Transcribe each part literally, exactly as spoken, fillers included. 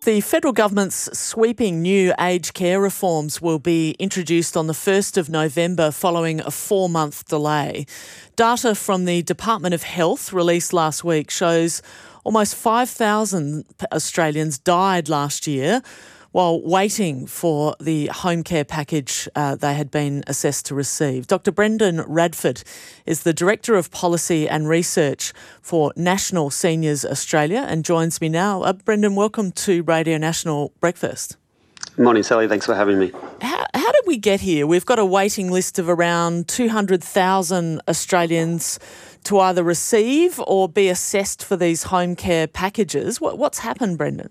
The federal government's sweeping new aged care reforms will be introduced on the first of November following a four-month delay. Data from the Department of Health released last week shows almost five thousand Australians died last year while waiting for the home care package uh, they had been assessed to receive. Doctor Brendan Radford is the Director of Policy and Research for National Seniors Australia and joins me now. Uh, Brendan, welcome to Radio National Breakfast. Morning, Sally. Thanks for having me. How, how did we get here? We've got a waiting list of around two hundred thousand Australians to either receive or be assessed for these home care packages. What, what's happened, Brendan?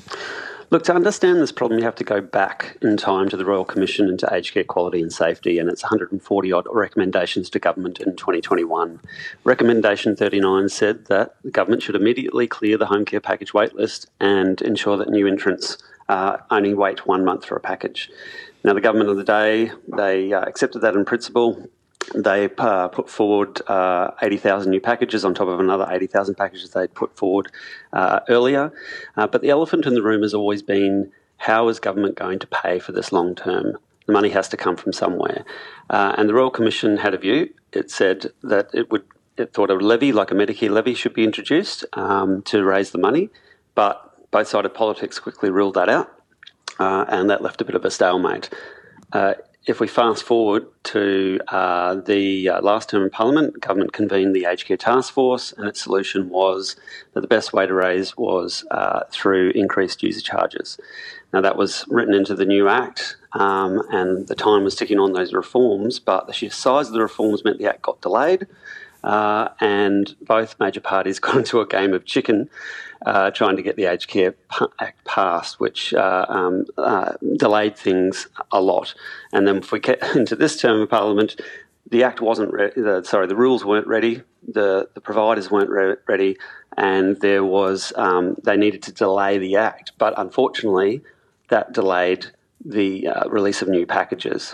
Look, to understand this problem, you have to go back in time to the Royal Commission into Aged Care Quality and Safety and its one hundred forty odd recommendations to government in twenty twenty-one. Recommendation thirty-nine said that the government should immediately clear the home care package waitlist and ensure that new entrants uh, only wait one month for a package. Now, the government of the day, they uh, accepted that in principle. They uh, put forward uh, eighty thousand new packages on top of another eighty thousand packages they'd put forward uh, earlier. Uh, but the elephant in the room has always been, how is government going to pay for this long term? The money has to come from somewhere. Uh, and the Royal Commission had a view. It said that it would, it thought a levy, like a Medicare levy, should be introduced um, to raise the money. But both-sided politics quickly ruled that out, uh, and that left a bit of a stalemate. Uh, If we fast forward to uh, the uh, last term in Parliament, government convened the Aged Care Task Force, and its solution was that the best way to raise was uh, through increased user charges. Now, that was written into the new Act, um, and the time was ticking on those reforms, but the sheer size of the reforms meant the Act got delayed, uh, and both major parties got into a game of chicken Uh, trying to get the Aged Care Act passed, which uh, um, uh, delayed things a lot. And then if we get into this term of Parliament, the Act wasn't ready, the, sorry, the rules weren't ready, the, the providers weren't re- ready, and there was, um, they needed to delay the Act. But unfortunately, that delayed the uh, release of new packages.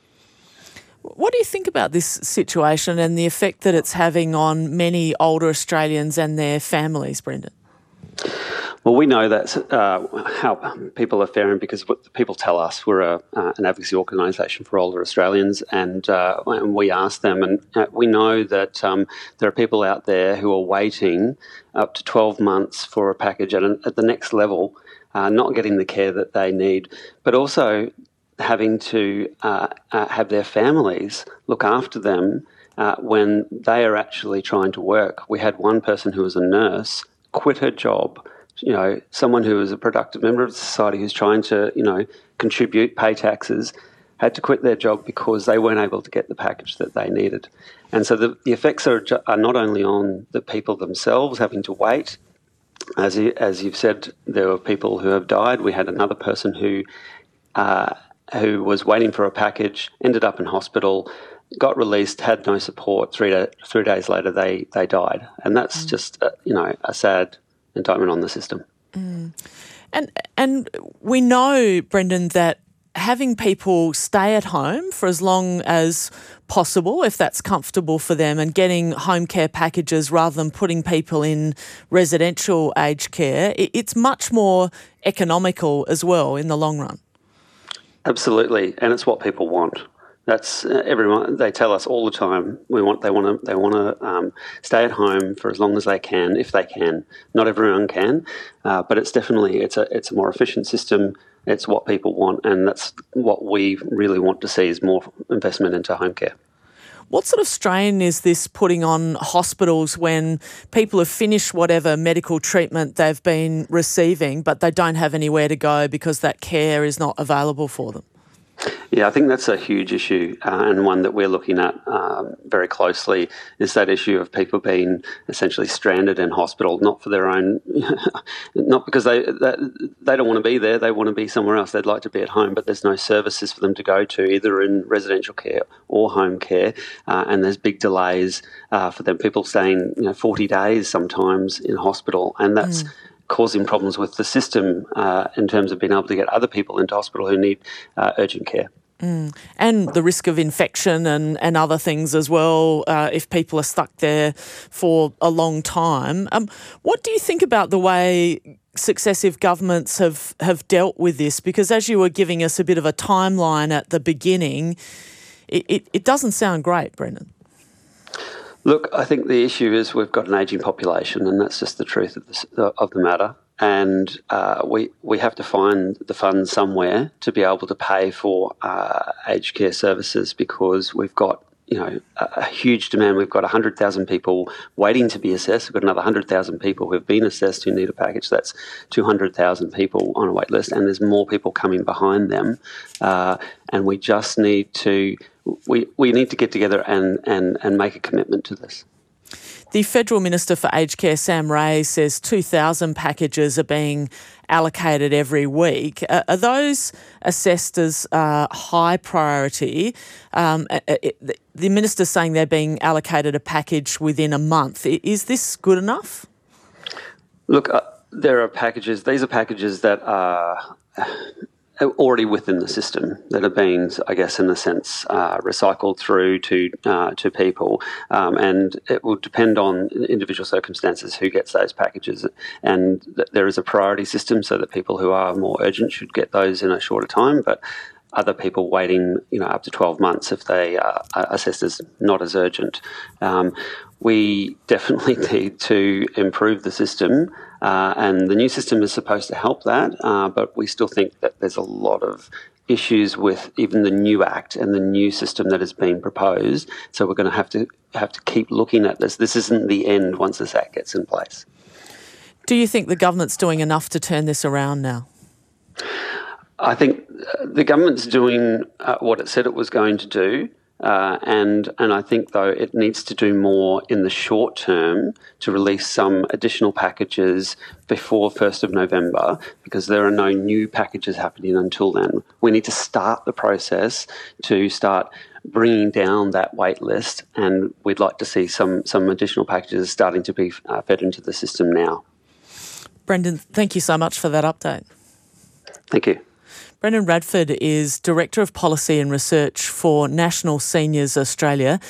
What do you think about this situation and the effect that it's having on many older Australians and their families, Brendan? Well, we know that's uh, how people are faring because what people tell us. We're a, uh, an advocacy organisation for older Australians, and, uh, and we ask them, and uh, we know that um, there are people out there who are waiting up to twelve months for a package at, an, at the next level, uh, not getting the care that they need, but also having to uh, uh, have their families look after them uh, when they are actually trying to work. We had one person who was a nurse quit her job, you know, someone who is a productive member of society who's trying to, you know, contribute, pay taxes, had to quit their job because they weren't able to get the package that they needed. And so the, the effects are, are not only on the people themselves having to wait. As, you, as you've said, there were people who have died. We had another person who, uh, who was waiting for a package, ended up in hospital, got released, had no support. Three, day, three days later, they they died, and that's mm. just uh, you know a sad indictment on the system. Mm. And and we know, Brendan, that having people stay at home for as long as possible, if that's comfortable for them, and getting home care packages rather than putting people in residential aged care, it, it's much more economical as well in the long run. Absolutely, and it's what people want. That's uh, everyone. They tell us all the time. We want. They want to. They want to um, stay at home for as long as they can, if they can. Not everyone can, uh, but it's definitely it's a it's a more efficient system. It's what people want, and that's what we really want to see is more investment into home care. What sort of strain is this putting on hospitals when people have finished whatever medical treatment they've been receiving, but they don't have anywhere to go because that care is not available for them? Yeah, I think that's a huge issue, uh, and one that we're looking at um, very closely is that issue of people being essentially stranded in hospital, not for their own, not because they they, they don't want to be there, they want to be somewhere else, they'd like to be at home, but there's no services for them to go to, either in residential care or home care, uh, and there's big delays uh, for them, people staying you know, forty days sometimes in hospital, and that's mm. causing problems with the system uh, in terms of being able to get other people into hospital who need uh, urgent care. Mm. And the risk of infection and, and other things as well uh, if people are stuck there for a long time. Um, what do you think about the way successive governments have, have dealt with this? Because as you were giving us a bit of a timeline at the beginning, it, it, it doesn't sound great, Brendan. Look, I think the issue is we've got an ageing population, and that's just the truth of the, of the matter. And uh, we we have to find the funds somewhere to be able to pay for uh, aged care services, because we've got you know a, a huge demand. We've got one hundred thousand people waiting to be assessed. We've got another one hundred thousand people who've been assessed who need a package. That's two hundred thousand people on a wait list, and there's more people coming behind them. Uh, and we just need to we, we need to get together and, and, and make a commitment to this. The Federal Minister for Aged Care, Sam Rae, says two thousand packages are being allocated every week. Uh, are those assessed as uh, high priority? Um, it, the Minister's saying they're being allocated a package within a month. Is this good enough? Look, uh, there are packages. These are packages that are already within the system, that are being, I guess, in a sense, uh, recycled through to uh, to people, um, and it will depend on individual circumstances who gets those packages. And th- there is a priority system, so that people who are more urgent should get those in a shorter time, but other people waiting, you know, up to twelve months if they are assessed as not as urgent. Um, we definitely need to improve the system, uh, and the new system is supposed to help that, uh, but we still think that there's a lot of issues with even the new Act and the new system that is being proposed. So we're going to have to have to keep looking at this. This isn't the end once this Act gets in place. Do you think the government's doing enough to turn this around now? I think the government's doing uh, what it said it was going to do, uh, and and I think, though, it needs to do more in the short term to release some additional packages before first of November, because there are no new packages happening until then. We need to start the process to start bringing down that wait list, and we'd like to see some, some additional packages starting to be uh, fed into the system now. Brendan, thank you so much for that update. Thank you. Brendan Radford is Director of Policy and Research for National Seniors Australia.